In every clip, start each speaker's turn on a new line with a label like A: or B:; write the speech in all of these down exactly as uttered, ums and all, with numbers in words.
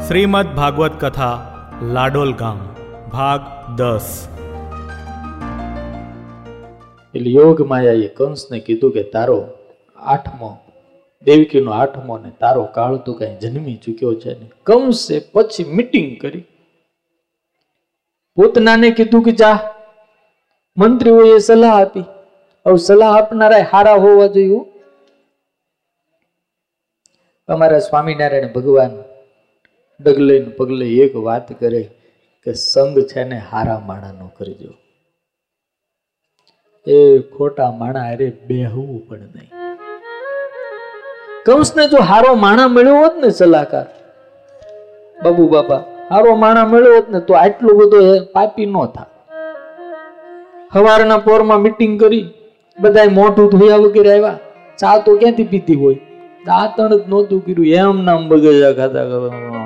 A: શ્રીમદ ભાગવત કથા લાડોલ ગામ ભાગ દસ.
B: એટલે યોગ માયાએ કંસને કીધું કે તારો આઠમો દેવકીનો આઠમો ને તારો કાળ તો કઈ જન્મી ચૂક્યો છે ને. કંસે પછી મીટિંગ કરી પોતનાને કીધું કે જા, મંત્રીઓએ સલાહ આપી. હવે સલાહ આપનારા હારા હોવા જોઈએ. અમારા સ્વામિનારાયણ ભગવાન ડગલે ને પગલે એક વાત કરે કે સંગ છે ને હારા માણા નો કરજો. એ ખોટા માણા અરે બેહવું પણ નહીં. કંસને જો હારો માણા મળ્યો હોત ને સલાહકાર બાબુ બાબા, હારો માણા મળ્યો હોત ને તો આટલું બધો પાપી ન થાય. સવારના પોરમાં મીટિંગ કરી, બધા મોઢું ધોયા વગેરે આવ્યા. ચા તો ક્યાંથી પીતી હોય, દાંતણ જ નહોતું કર્યું, એમ નામ બગડ્યા ખાતા આવ્યા.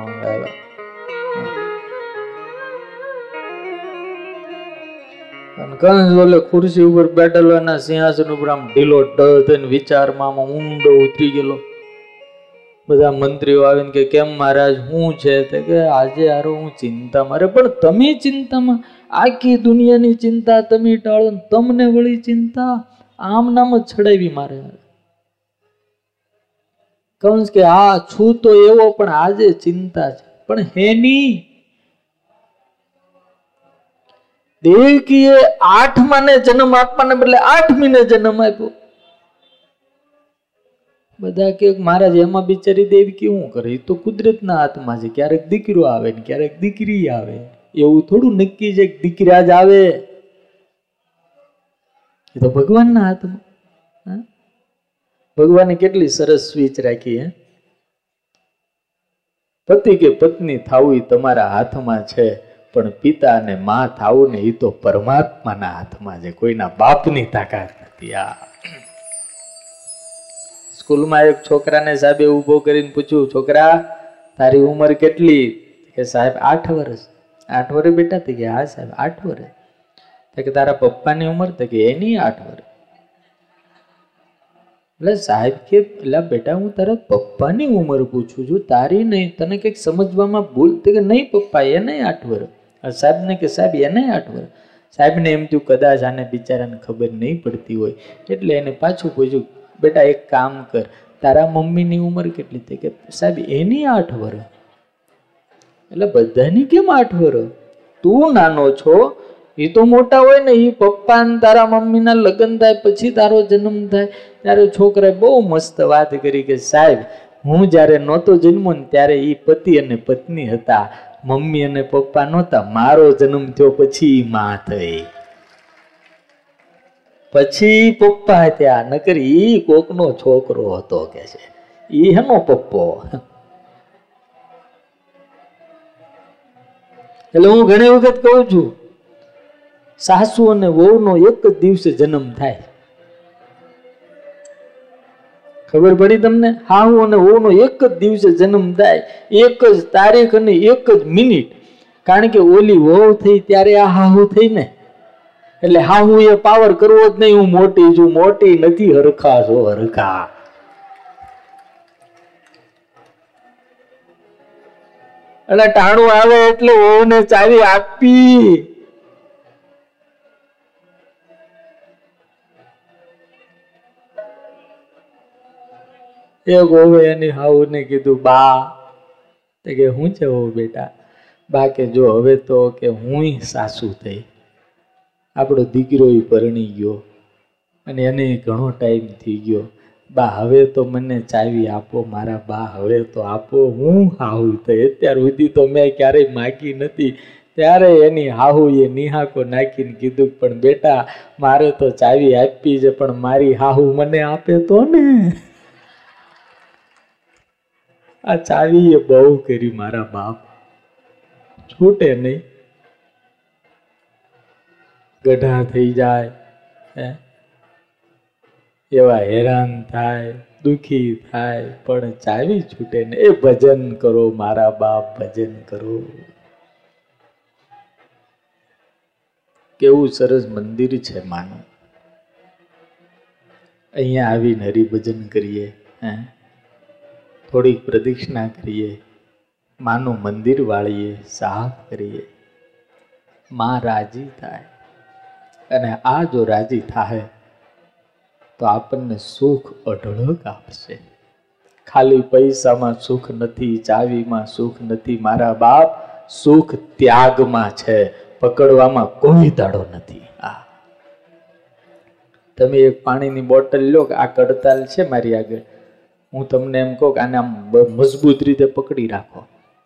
B: કંસ ઓલે ખુરશી ઉપર બેઠેલો એના સિંહાસન ઉપર આમ ઢીલો ઢળ થઈને વિચારમાં આમાં ઊંડો ઉતરી ગયેલો. બધા મંત્રીઓ આવીને કે કેમ મહારાજ શું છે? તે કે આજે હારો હું ચિંતામાં. અરે પણ તમે ચિંતામાં? આખી દુનિયાની ચિંતા તમે ટાળો, તમને વળી ચિંતા? આમ નામ જ છડાવી મારે. કંસ કે હા છું તો એવો, પણ આજે ચિંતા છે. પણ હેની દેવકીએ આઠમા ને જન્મ આપવાને બદલે આઠમી ને જન્મ આપ્યો. બધા કે મહારાજ એમાં બિચારી દેવકી શું કરે? એ તો કુદરતના હાથમાં છે. ક્યારેક દીકરો આવે ને ક્યારેક દીકરી આવે. એવું થોડું નક્કી છે કે દીકરા જ આવે. એ તો ભગવાનના હાથમાં. ભગવાને કેટલી સરસ સ્વીચ રાખી. હે, પતિ કે પત્ની થાવું તમારા હાથમાં છે, પણ પિતા અને માં થાવું ને એ તો પરમાત્માના હાથમાં છે. કોઈના બાપની તાકાત નથી. આ સ્કૂલમાં એક છોકરાને સાહેબે ઉભો કરીને પૂછ્યું, છોકરા તારી ઉંમર કેટલી? કે સાહેબ આઠ વર્ષ. આઠ વર્ષ બેટા? તે કે હા સાહેબ આઠ વર્ષ. કે તારા પપ્પાની ઉંમર? તો કે એની આઠ વર્ષ. એટલે સાહેબ કે એટલે બેટા હું તારા પપ્પાની ઉંમર પૂછું છું, તારી નહીં. તને કંઈક સમજવામાં ભૂલ? કે નહીં પપ્પા એને આઠ વર્ષ. સાહેબ ને કે સાહેબ એને આઠ વર્ષ. સાહેબ ને એમ થયું કદાચ આને બિચારાને ખબર નહીં પડતી હોય, એટલે એને પાછું પૂછ્યું, બેટા એક કામ કર, તારા મમ્મીની ઉંમર કેટલી? થઈ કે સાહેબ એની આઠ વર્ષ. એટલે બધાની કેમ આઠ વર્ષ? તું નાનો છો, એ તો મોટા હોય ને. એ પપ્પા ને તારા મમ્મીના લગ્ન થાય પછી તારો જન્મ થાય. ત્યારે છોકરાએ બહુ મસ્ત વાત કરી કે સાહેબ હું જયારે નહોતો જન્મો ને ત્યારે એ પતિ અને પત્ની હતા, મમ્મી અને પપ્પા નહોતા. મારો જન્મ થયો પછી માં થઈ, પછી પપ્પા ત્યાં. નકર ઈ કોકનો છોકરો હતો કે છે, ઈ હેનો પપ્પો. એટલે હું ઘણી વખત કહું છું, સાસુ અને વહુનો એક જ દિવસે જન્મ થાય. ખબર પડી તમને? હાહુ અને વહુનો એક જ દિવસે જન્મ થાય, એક જ તારીખ અને એક જ મિનિટ. કારણ કે ઓલી વહુ થઈ ત્યારે આ હાહુ થઈ ને. એટલે હાહુ એ પાવર કરવો જ નહીં, હું મોટી છું. મોટી નથી, હરખા છો હરખા. એટલે ટાણું આવે એટલે વહુને ચાવી આપી. એક હોવે એની હાહુ ને કીધું, બા કે હું છે હો બેટા? બા કે જો હવે તો કે હું સાસુ થઈ, આપણો દીકરો પરણી ગયો અને એને ઘણો ટાઈમ થઈ ગયો. બા હવે તો મને ચાવી આપો મારા બા, હવે તો આપો. હું હાહુ થઈ, અત્યાર સુધી તો મેં ક્યારેય માગી નથી. ત્યારે એની હાહુ એ નિહાકો નાખીને કીધું, પણ બેટા મારે તો ચાવી આપી છે, પણ મારી હાહુ મને આપે તો ને. આ ચાવી એ બહુ કરી મારા બાપ, છૂટે નહીં. ગઢા થઈ જાય, એવા હેરાન થાય, દુખી થાય, પણ ચાવી છૂટે ને. એ ભજન કરો મારા બાપ, ભજન કરો. કેવું સરસ મંદિર છે માનું. અહીંયા આવીને હરિભજન કરીએ, હે થોડીક પ્રદક્ષિણા કરીએ, માનું મંદિર વાળીએ, સાફ કરીએ, માં રાજી થાય. અને આ જો રાજી થાય તો આપણને સુખ અઢળક આપશે. ખાલી પૈસામાં સુખ નથી, ચાવીમાં સુખ નથી મારા બાપ, સુખ ત્યાગમાં છે, પકડવામાં કોઈ દાડો નથી. આ તમે એક પાણીની બોટલ લો, આ કડતાલ છે મારી આગળ, હું તમને એમ કહું કે આને આમ મજબૂત રીતે પકડી રાખો,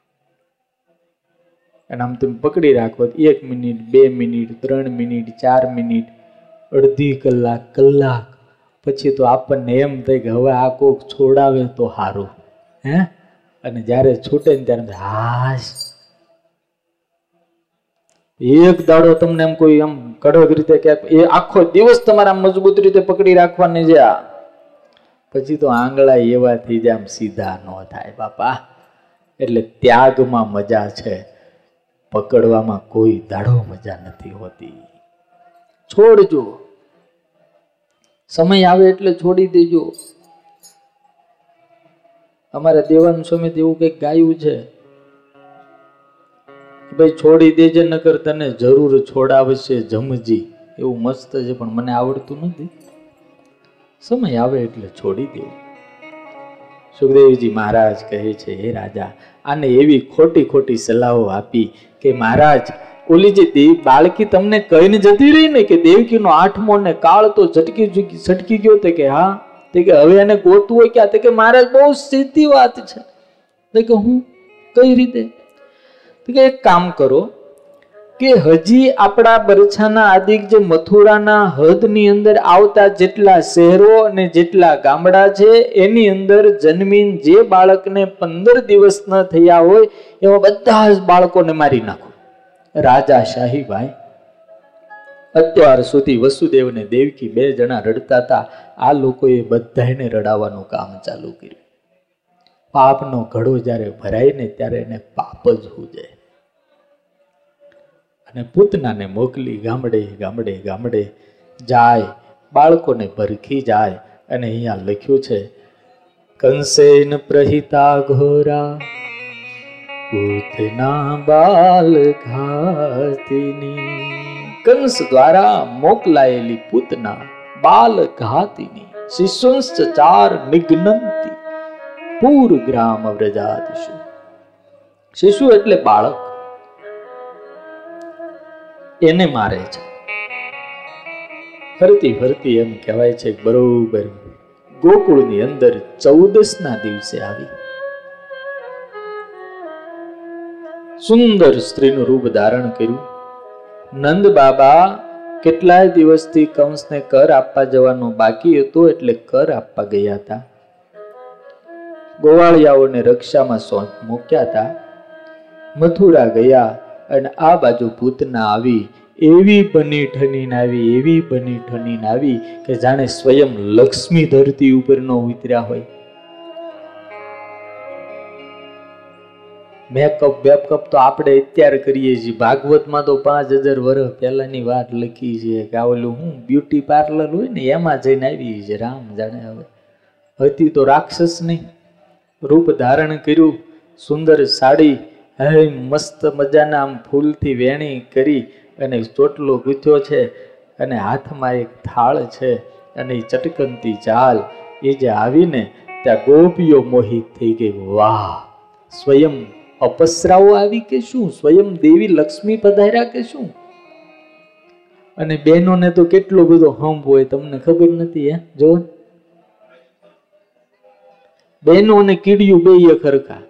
B: અને આમ તમે પકડી રાખો એક મિનિટ, બે મિનિટ, ત્રણ મિનિટ, ચાર મિનિટ, અડધી કલાક, કલાક પછી તો આપણને એમ થાય કે હવે આ કોક છોડાવે તો સારું. હે અને જ્યારે છૂટે ને ત્યારે હાશ, એક દાડો તમને એમ કોઈ આમ કડક રીતે કે એ આખો દિવસ તમારા મજબૂત રીતે પકડી રાખવાની છે, આ પછી તો આંગળા એવા થઈ જાય આમ સીધા ન થાય બાપા. એટલે ત્યાગમાં મજા છે, પકડવામાં કોઈ દાડો મજા નથી હોતી. છોડજો, સમય આવે એટલે છોડી દેજો. અમારા દેવાન સ્વામી એવું કઈક ગાયું છે, ભાઈ છોડી દેજે નકર તને જરૂર છોડાવશે જમજી. એવું મસ્ત છે પણ મને આવડતું નથી. સમય આવે એટલે છોડી દેવું. સુખદેવજી મહારાજ કહે છે, હે રાજા, આને એવી ખોટી ખોટી સલાહો આપી કે મહારાજ ઓલી જે દેવ બાળકી તમને કહીને જતી રહી ને કે દેવકીનો આઠમો ને કાળ તો ઝટકી ઝટકી ગયો, તે કે હા, તે કે હવે એને ગોતવું હોય ક્યાં? તે કે મહારાજ બહુ સીધી વાત છે. તે કે હું કઈ રીતે? તો કે એક કામ કરો કે હજી આપણા બરછાના આદિક જે મથુરાના હદની અંદર આવતા જેટલા શહેરો અને જેટલા ગામડા છે એની અંદર જન્મીન જે બાળકને પંદર દિવસ ન થયા હોય એવા બધા જ બાળકોને મારી નાખો. રાજા શાહી ભાઈ, અત્યાર સુધી વસુદેવ ને દેવકી બે જણા રડતા હતા, આ લોકોએ બધાને રડાવવાનું કામ ચાલુ કર્યું. પાપનો ઘડો જ્યારે ભરાય ને ત્યારે એને પાપ જ હુજે. અને પૂતનાને મોકલી ગામડે ગામડે ગામડે જાય, બાળકોને ભરખી જાય. અને અહીંયા લખ્યું છે, કંસેન પ્રહિતા ઘોરા પૂતના બાલ ઘાતિની. કંસ દ્વારા મોકલાયેલી પૂતના બાલ ઘાતિની. શિશુંશ્ચ ચાર નિઘ્નંતિ પૂર ગ્રામ વ્રજાદિષુ. શિશુ એટલે બાળક, એને મારે છે. ફરતી ફરતી એમ કહેવાય છે બરોબર ગોકુળની અંદર ચૌદસ ના દિવસે આવી. સુંદર સ્ત્રીનું રૂપ ધારણ કર્યું. નંદ બાબા કેટલાય દિવસથી કંસને કર આપવા જવાનું બાકી હતું એટલે કર આપવા ગયા હતા. ગોવાળિયાઓને રક્ષામાં સોંપ મૂક્યા હતા. મથુરા ગયા અને આ બાજુ પૂતના આવી. એવી બની ઠનીને આવી, એવી બની ઠનીને આવી કે જાણે સ્વયં લક્ષ્મી ધરતી ઉપર ન ઉતર્યા હોય. મેકઅપ બેકઅપ તો આપણે અત્યારે કરીએ છીએ. ભાગવતમાં તો પાંચ હજાર વર્ષ પહેલાની વાત લખી છે કે આ ઓલું હું બ્યુટી પાર્લર હોય ને એમાં જઈને આવી છે. રામ જાણે હવે હતી તો રાક્ષસ નહીં. રૂપ ધારણ કર્યું, સુંદર સાડી, હે મસ્ત મજાના આમ ફૂલથી વેણી કરી અને ચોટલો ગૂંથ્યો છે અને હાથમાં એક થાળ છે અને એ ચટકનતી ચાલ. એ જે આવીને ત્યાં ગોપીઓ મોહિત થઈ ગઈ. વાહ, સ્વયં અપસરાઓ આવી કે શું? સ્વયં દેવી લક્ષ્મી પધાર્યા કે શું? અને બહેનોને તો કેટલો બધો હંપ હોય તમને ખબર નથી. હે જો બહેનો અને કીડિયું બે ખરખા.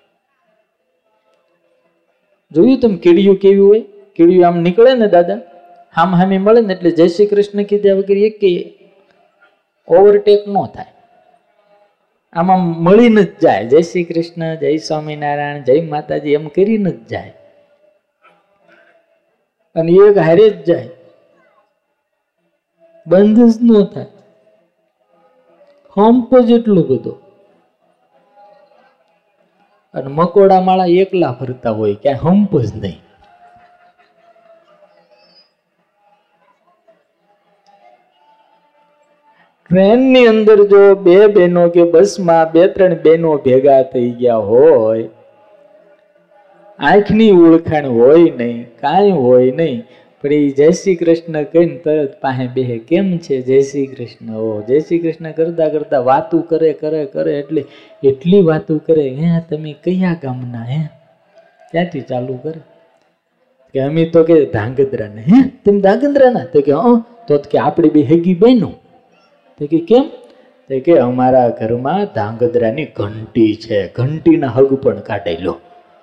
B: જોયું તમે કીડિયું કેવી હોય? કીડિયું આમ નીકળે ને દાદા, હામ હામી મળે ને એટલે જય શ્રી કૃષ્ણ કીધા વગર એક કે ઓવરટેક ન થાય. આમાં મળીને જ જાય. જય શ્રી કૃષ્ણ, જય સ્વામિનારાયણ, જય માતાજી એમ કરીને જ જાય. અને એક હારે જ જાય, બંધ જ ન થાય. હંપ જ એટલો બધો. અને મકોડા માળા એકલા ફરતા હોય, ક્યાંય હંપ જ નહીં. ટ્રેનની અંદર જો બે બહેનો કે બસમાં બે ત્રણ બહેનો ભેગા થઈ ગયા હોય આંખની ઓળખાણ હોય નહીં, કાંઈ હોય નહીં, પણ એ જય શ્રી કૃષ્ણ કહીને તરત પાસે બેહે. કેમ છે? જય શ્રી કૃષ્ણ. ઓ જય શ્રી કૃષ્ણ કરતા કરતા વાતું કરે કરે કરે એટલે એટલી વાતું કરે, હે તમે કયા ગામના? હે ક્યાંથી ચાલુ કરે કે અમે તો કે ધાંગધ્રાના. હે તમે ધાંગધ્રાના? તો કે હ તો કે આપણી બે હેગી બહેનો. તો કે કેમ? તો કે અમારા ઘરમાં ધાંગધ્રાની ઘંટી છે, ઘંટીના હગ પણ કાઢી લો.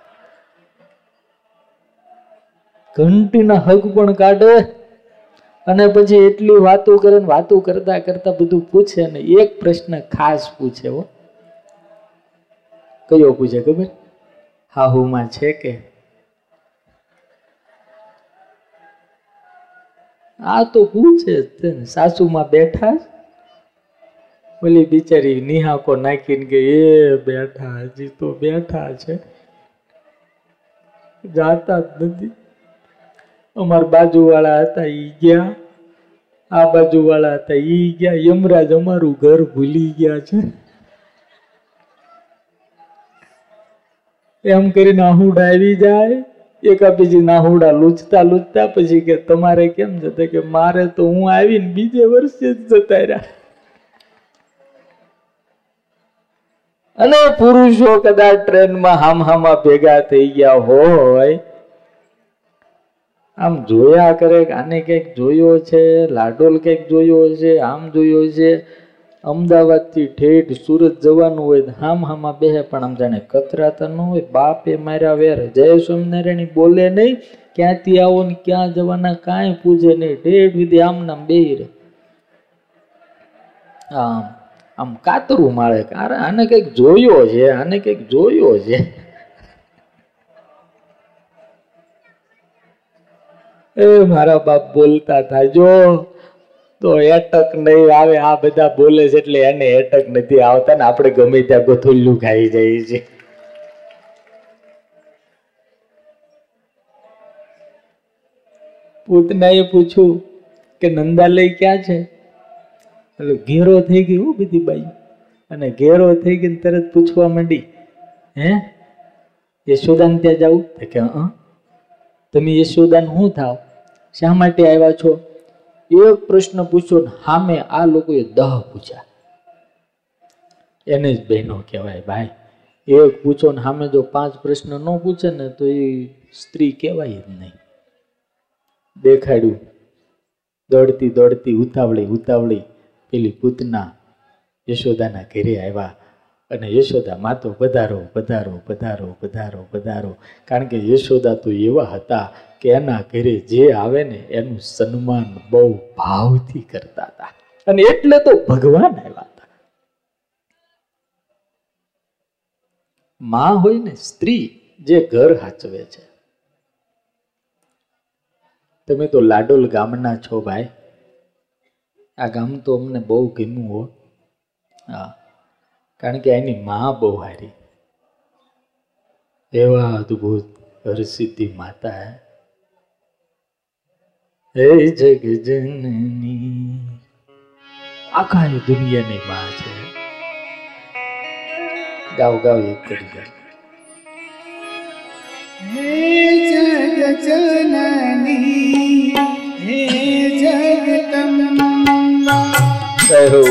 B: ઘંટીના હગ પણ કાઢે અને પછી એટલી વાતો કરે ને વાતો કરતા કરતા બધું પૂછે ને એક પ્રશ્ન ખાસ પૂછે. હો કયો પૂછે ખબર? હાહુમાં છે કે? આ તો પૂછે જ. સાસુમાં બેઠા, ઓલી બિચારી નિહાકો નાખીને કે એ બેઠા, હજી તો બેઠા છે, જાતા જ નથી. અમાર બાજુ વાળા હતા ઈ ગયા, આ બાજુ વાળા હતા ઈ ગયા, યમરાજ અમારું ઘર ભૂલી ગયા છે. એમ કરીને આહુડા આવી જાય, એકા બીજી નાહુડા લૂછતા લૂછતા પછી કે તમારે કેમ જતા? કે મારે તો હું આવીને બીજે વર્ષે જ જતા રહ્યા. અને પુરુષો કદાચ ટ્રેનમાં હામ હામા ભેગા થઈ ગયા હોય, આમ જોયા કરે કે આને કંઈક જોયો છે, લાડોલ કંઈક જોયો છે, આમ જોયો છે. અમદાવાદ થી ઠેઠ સુરત જવાનું હોય, હામ હામા બેહે પણ આમ જાણે કતરાતા ન હોય. બાપે માર્યા વેર, જય સ્વામિનારાયણ બોલે નહીં, ક્યાંથી આવો ને ક્યાં જવાના કાંઈ પૂછે નહીં, ઠેઠ વિધિ આમ નામ બેહી રહે. આમ આમ કાતરું માળે, આને કંઈક જોયો છે, આને કંઈક જોયો છે. એ મારા બાપ બોલતા હતા, જો તો એટક નહીં આવે. આ બધા બોલે છે એટલે એને એટક નથી આવતા ને આપણે ગમે ત્યાં ગોથુલ્લું ખાઈ જઈએ છીએ. પૂતનાએ પૂછ્યું કે નંદાલય ક્યાં છે? એટલે ઘેરો થઈ ગઈ હું બીજી બાઈ, અને ઘેરો થઈ ગઈ તરત પૂછવા માંડી, હે યશોદાન ત્યાં જાવું? કે હ તમે યશોદાન શું થાવ? શા માટે આવ્યા છો? એક પ્રશ્ન પૂછ્યો ને સામે આ લોકોએ દહ પૂછ્યા. એને જ બહેનો કહેવાય ભાઈ. એક પૂછો ને સામે જો પાંચ પ્રશ્ન ન પૂછે ને તો એ સ્ત્રી કહેવાય જ નહીં. દેખાડ્યું, દોડતી દોડતી ઉતાવળી ઉતાવળી પેલી પૂતના યશોદાના ઘરે આવ્યા. અને યશોદા માતો પધારો પધારો પધારો પધારો પધારો. કારણ કે યશોદા તો એવા હતા કે એના ઘરે જે આવે ને એનું સન્માન બહુ ભાવથી કરતા હતા, અને એટલે તો ભગવાન આવ્યા હતા. માં હોય ને સ્ત્રી જે ઘર હાચવે છે. તમે તો લાડોલ ગામના છો ભાઈ. આ ગામ તો અમને બહુ ગમ્યું હો. હા, કારણ કે એની માં બહુ હારી, એવા અદભુત હરસિદ્ધિ માતા હે જગ જનની, આખા દુનિયાની માં છે. ગાવ ગાવ એક કરી જાય.
C: હે જગ જનની હે જગદંબા.
B: કહો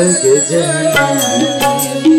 B: જગજનની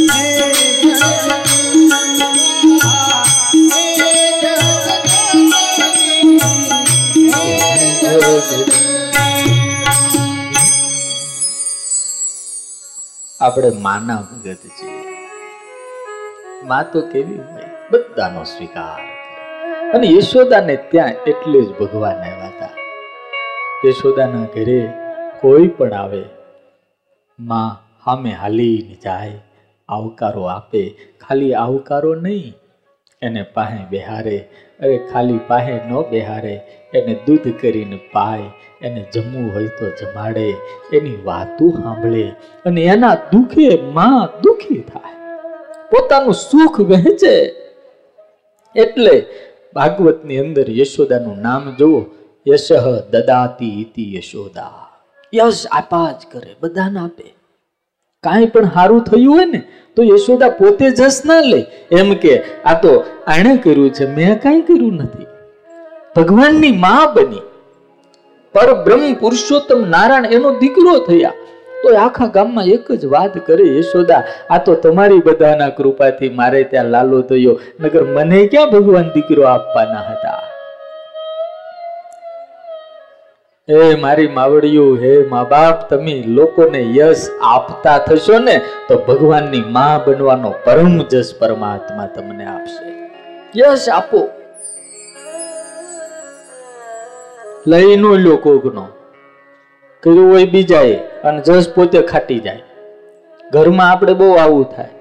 B: આપણે માના ભગત છીએ. માં તો કેવી હોય, બધાનો સ્વીકાર. અને યશોદાને ત્યાં એટલે જ ભગવાન આવ્યા હતા. યશોદાના ઘરે કોઈ પણ આવે, માં સામે હાલીને જાય, આવકારો આપે. ખાલી આવકારો નહીં, એને પાસે બેહારે. અરે ખાલી પાસે ન બેહારે, એને દૂધ કરીને પાય, એને જમવું હોય તો જમાડે, એની વાતો સાંભળે. અને એના દુઃખે માં દુઃખી થાય, પોતાનું સુખ વહેંચે. એટલે ભાગવતની અંદર યશોદાનું નામ જુઓ, યશ દદાતી ઇતિ યશોદા. યશ આપા જ કરે, બધાને આપે. કાંઈ પણ સારું થયું હોય ને તો યશોદા પોતે જસ ના લે, એમ કે આ તો આણે કર્યું છે, મેં કાંઈ કર્યું નથી. ભગવાનની માં બની, પરબ્રહ્મ પુરુષોત્તમ નારાયણ એનો દીકરો થયા. તો આખા ગામમાં એક જ વાત કરે, યશોદા આ તો તમારી બધાના કૃપાથી મારે ત્યાં લાલો થયો, નગર મને ક્યાં ભગવાન દીકરો આપવાના હતા. હે મારી માવડીયું, હે મા બાપ, તમે લોકોને યશ આપતા થશો ને તો ભગવાનની માં બનવાનો પરમ જશ પરમાત્મા તમને આપશે. યશ આપો, લઈ નો લો કોકનો, કર્યું હોય બીજાએ, અને જશ પોતે ખાટી જાય. ઘરમાં આપણે બહુ આવું થાય.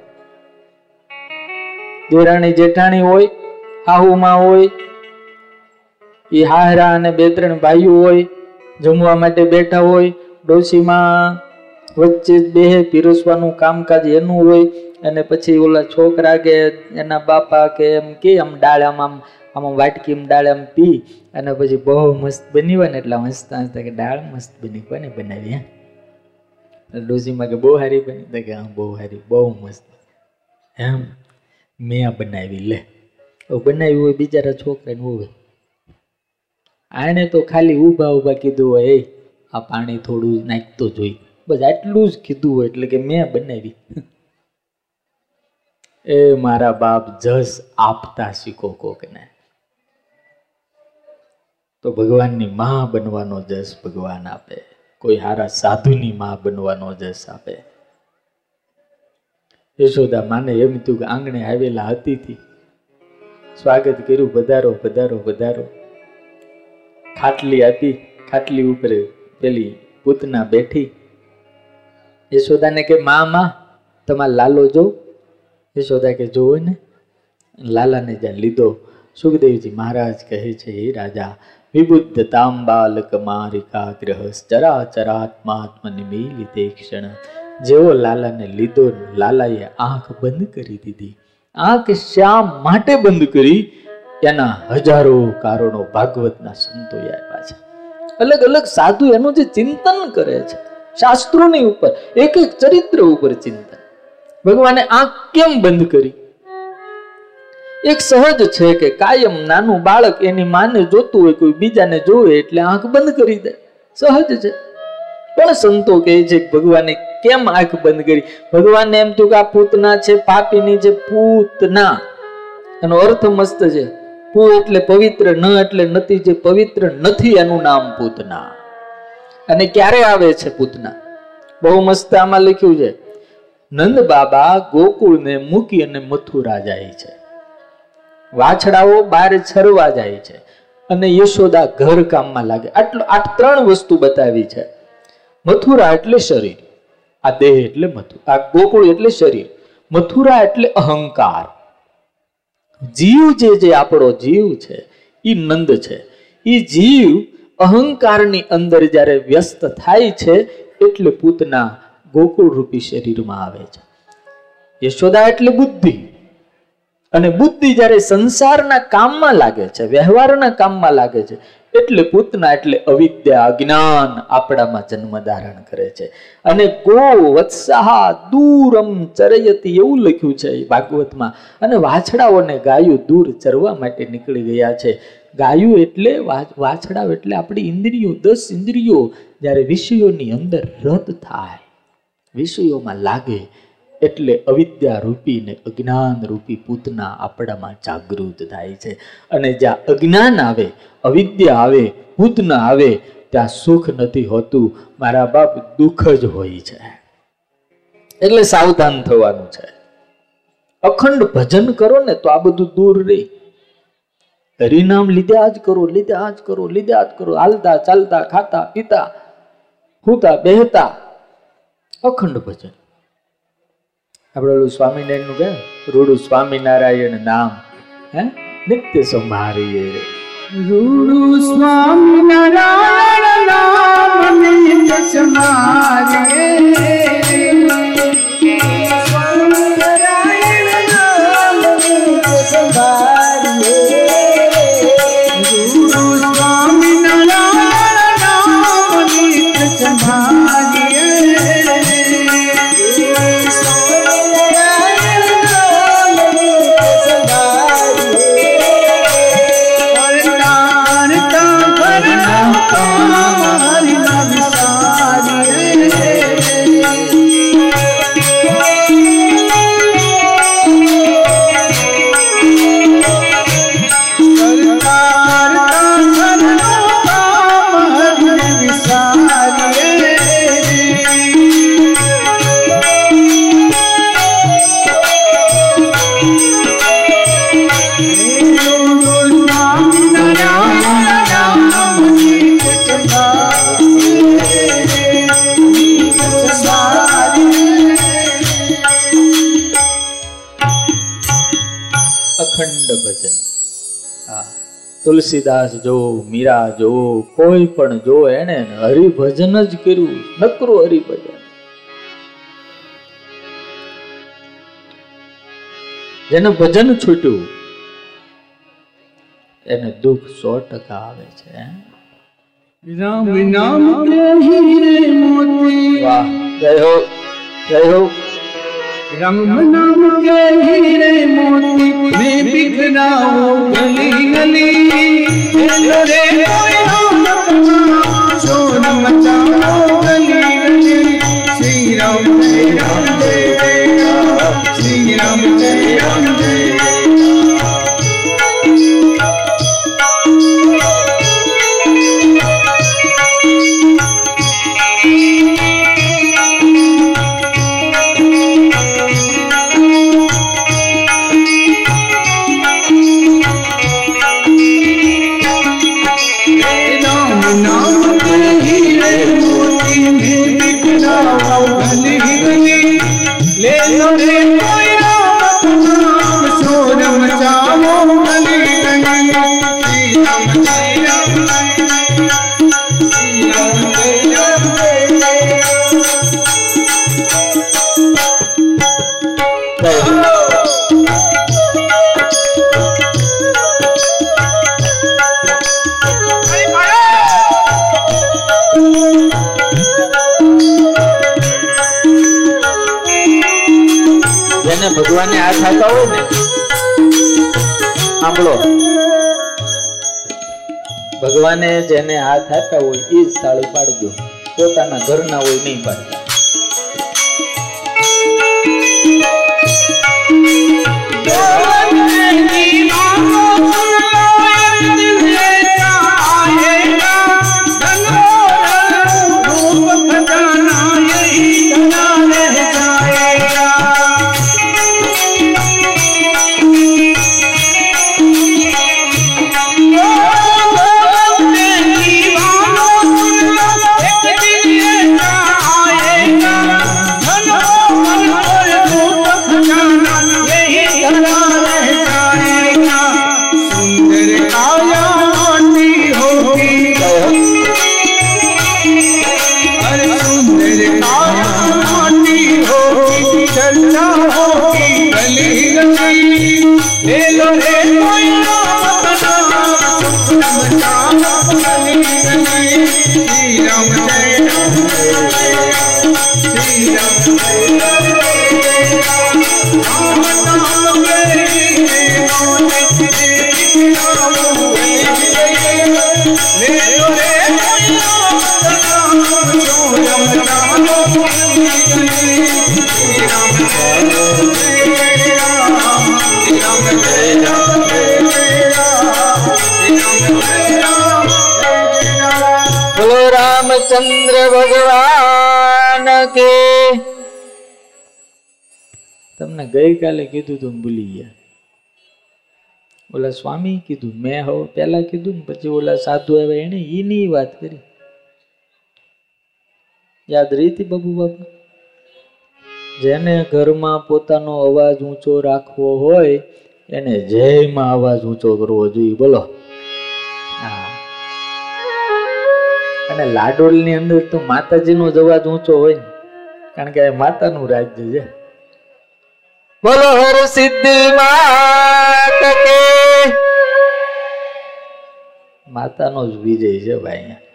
B: દેરાણી જેઠાણી હોય, હાહુમાં હોય, એ હાહરા અને બે ત્રણ ભાઈઓ હોય, જમવા માટે બેઠા હોય, ડોશીમાં વચ્ચે બેહે, પીરસવાનું કામકાજ એનું હોય. અને પછી ઓલા છોકરા કે એના બાપા કે એમ કે આમ ડાળામાં આમ વાટકી ડાળ આમ પી અને પછી બહુ મસ્ત બની હોય ને એટલે હસતા હસતા કે ડાળ મસ્ત બની, કોને બનાવી? હે ડોશીમાં કે બહુ સારી બની, તો કે હા બહુ સારી, બહુ મસ્ત. એમ મેં બનાવી, લે બનાવી હોય બિચારા છોકરાને હોય. આને તો ખાલી ઊભા ઊભા કીધું હોય, એ આ પાણી થોડું નાખતો જોઈ, બસ આટલું જ કીધું હોય એટલે કે મેં બનાવી. એ મારા બાપ, જસ આપતા શીખો કોકને. તો ભગવાનની માં બનવાનો જસ ભગવાન આપે, કોઈ હારા સાધુની માં બનવાનો જસ આપે. યશોદા માને એમ થયું કે આંગણે આવેલા અતિથિ સ્વાગત કર્યું, પધારો પધારો પધારો. ખાટલી આપી, ખાટલી ઉપર પેલી પૂતના બેઠી. યશોદાને કે માં માં તમારા લાલો જો. યશોદા કે જોવો ને. લાલાને જ્યાં લીધો, સુખદેવજી મહારાજ કહે છે, હે રાજા, વિબુદ્ધ તાંબાલક મારિકા ગ્રહ ચરાચરાત્માત્મ નિમીલિતે ક્ષણ. જેવો લાલાને લીધો, લાલાએ આંખ બંધ કરી દીધી. આંખ શા માટે બંધ કરી? એના હજારો કારણો ભાગવતના સંતોએ આપ્યા છે. અલગ અલગ સાધુ એનું જે ચિંતન કરે છે, શાસ્ત્રોની ઉપર, એક એક ચરિત્ર ઉપર ચિંતન. ભગવાને આંખ કેમ બંધ કરી? એક સહજ છે કે કાયમ નાનું બાળક એની માને જોતું હોય, કોઈ બીજાને જોવે એટલે આંખ બંધ કરી દે, સહજ છે. પણ સંતો કહે છે કે ભગવાને કેમ આંખ બંધ કરી? ભગવાનને એમ થયું કે આ પૂતના છે, પાપીની છે, પૂતના. એનો અર્થ મસ્ત છે. પૂ એટલે પવિત્ર, ન એટલે નથી, જે પવિત્ર નથી એનું નામ પૂતના. અને ક્યારે આવે છે પૂતના? બહુ મસ્ત આમાં લખ્યું છે, નંદ બાબા ગોકુળને મૂકી અને મથુરા જાય છે. વાછડાઓ બાર છરવા જાય છે અને યશોદા ઘર કામમાં લાગે. આટલું આ ત્રણ વસ્તુ બતાવી છે. મથુરા એટલે શરીર, આ દેહ એટલે મથુ, આ ગોકુળ એટલે શરીર, મથુરા એટલે અહંકાર. જીવ જે જે આપણો જીવ છે ઈ નંદ છે. ઈ જીવ અહંકારની અંદર જ્યારે વ્યસ્ત થાય છે એટલે પૂતના ગોકુળ રૂપી શરીરમાં આવે છે. યશોદા એટલે બુદ્ધિ, અને બુદ્ધિ જ્યારે સંસારના કામમાં લાગે છે, વ્યવહારના કામમાં લાગે છે, એટલે પૂતના એટલે અવિદ્યા, અજ્ઞાન આપણામાં જન્મ ધારણ કરે છે. અને ગો વત્સહા દૂરમ ચરયતી એવું લખ્યું છે ભાગવતમાં. અને વાછડાઓને ગાયું દૂર ચરવા માટે નીકળી ગયા છે. ગાયું એટલે વાછડાઓ એટલે આપણી ઇન્દ્રિયો, દસ ઇન્દ્રિયો જ્યારે વિષયોની અંદર રત થાય, વિષયોમાં લાગે એટલે અવિદ્યા રૂપી ને અજ્ઞાન રૂપી પૂતના આપણામાં જાગૃત થાય છે. અને જ્યાં અજ્ઞાન આવે, અવિદ્યા આવે, પૂતના આવે, ત્યાં સુખ નથી હોતું મારા બાપ, દુઃખ જ હોય છે. એટલે સાવધાન થવાનું છે. અખંડ ભજન કરો ને તો આ બધું દૂર રહી. હરિનામ લીધા જ કરો, લીધા જ કરો, લીધા જ કરો, હાલતા ચાલતા ખાતા પીતા હુતા બેહતા અખંડ ભજન. આપણે ઓલું સ્વામિનારાયણ નું કે રૂડું સ્વામિનારાયણ નામ હે નિત્ય સંભાળીએ રે.
C: રૂડું સ્વામિનારાયણ નામ નિત્ય સંભાળીએ, સ્વામિનારાયણ નામ નિત્ય સંભાળીએ, રૂડું સ્વામિનારાયણ નામ નિત્ય સંભાળીએ,
B: તુલસીદાસ જો, મીરા જો, કોઈ પણ જો, એને હરિભજન જ કર્યું, નકરું હરિભજન. જેને ભજન છૂટ્યું એને દુઃખ સો ટકા આવે છે.
C: રામ નામ કે હીરે મોતી,
B: વાહ, જય હો, જય હો.
C: राम नाम के हीरे मोती में बिखराओ गली गली, रे कोई राम शोर मचाओ गली गली, श्री राम जय राम जय राम, श्री राम जय राम जय
B: ભગવાનને હાથ આપતા હોય ને, સાંભળો, ભગવાને જેને હાથ આપ્યા હોય એ જ તાળી પાડજો, પોતાના ઘરના હોય નહીં પાડતા.
C: Ram
B: બોલો રામચંદ્ર ભગવાન કે. તમને ગઈકાલે કીધું તું ભૂલી ગયા. ઓલા સ્વામી કીધું, મેં હવે પેલા કીધું ને પછી ઓલા સાધુ આવ્યા એને એની વાત કરી. યાદ રહી બાબુ બાબા? જેને ઘરમાં પોતાનો અવાજ ઊંચો રાખવો હોય એને જયમાં અવાજ ઊંચો કરવો જોઈએ. બોલો. હા. અને લાડોલ ની અંદર તો માતાજીનો જ અવાજ ઊંચો હોય ને, કારણ કે માતાનું રાજ્ય છે. બોલો હર સિદ્ધિ માત કે. માતાનો જ વિજય છે ભાઈ.